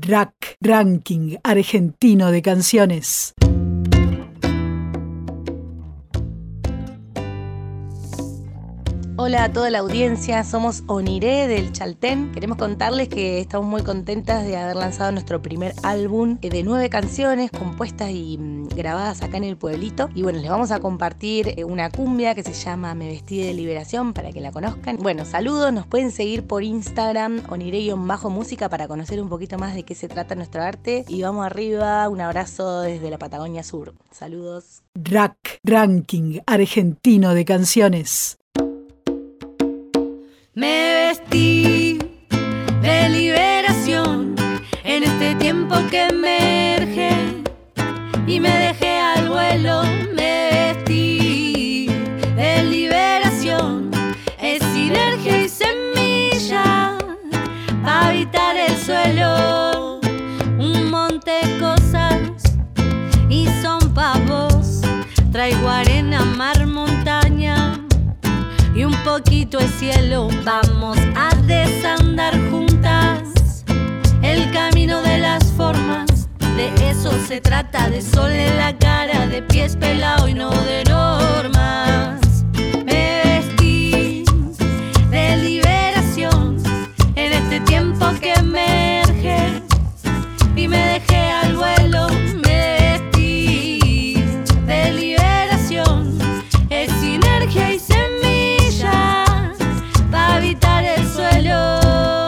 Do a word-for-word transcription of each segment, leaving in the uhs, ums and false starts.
Rack Ranking Argentino de Canciones. Hola a toda la audiencia, somos Oniré del Chaltén. Queremos contarles que estamos muy contentas de haber lanzado nuestro primer álbum de nueve canciones compuestas y mmm, grabadas acá en el pueblito. Y bueno, les vamos a compartir una cumbia que se llama Me Vestí de Liberación para que la conozcan. Bueno, saludos, nos pueden seguir por Instagram, Oniré-música, para conocer un poquito más de qué se trata nuestro arte. Y vamos arriba, un abrazo desde la Patagonia Sur. Saludos. Rack Ranking Argentino de Canciones. Me vestí de liberación en este tiempo que emerge y me dejé al vuelo. Me vestí de liberación, es sinergia y semilla para habitar el suelo. Un monte de cosas y son pa' vos. Traigo arena, mar, montaña y un poquito de cielo. Vamos a desandar juntas el camino de las formas. De eso se trata, de sol en la cara, de pies pelado y no de normas. Me vestí de liberación en este tiempo que emerge y me dejé al vuelo. Me vestí de liberación, es sinergia y semilla para habitar el suelo.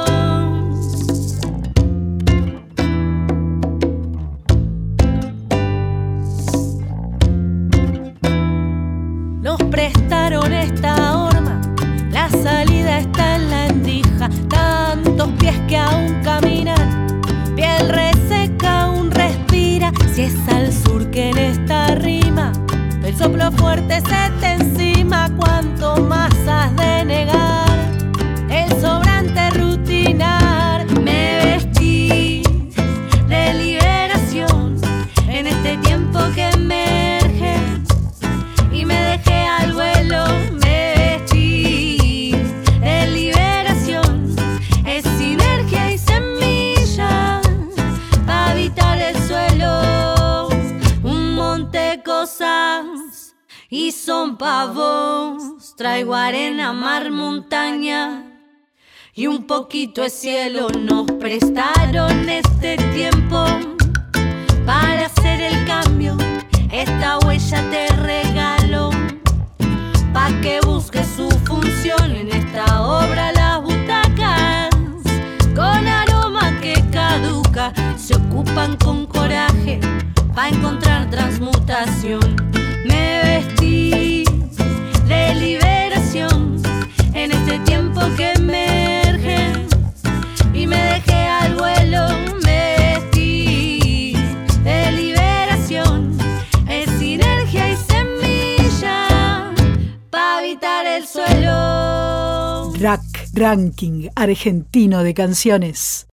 Nos prestaron esta horma, la salida está en la endija. Tantos pies que aún caminan, piel reseca aún respira. Si es al sur que en esta rima el soplo fuerte se te encima, cuanto más has de negar el sobrante rutinar. Me vestí de liberación en este tiempo que emerge y me dejé al vuelo. Me vestí de liberación, es sinergia y semilla para habitar el suelo. Un monte de cosas y son pa' vos. Traigo arena, mar, montaña y un poquito de cielo. Nos prestaron este tiempo para hacer el cambio. Esta huella te regalo pa' que busque su función en esta obra. Las butacas con aroma que caduca se ocupan con coraje pa' encontrar transmutación. Me vestí de liberación en este tiempo que emerge y me dejé al vuelo. Me vestí de liberación, es sinergia y semilla para habitar el suelo. Rack Ranking Argentino de Canciones.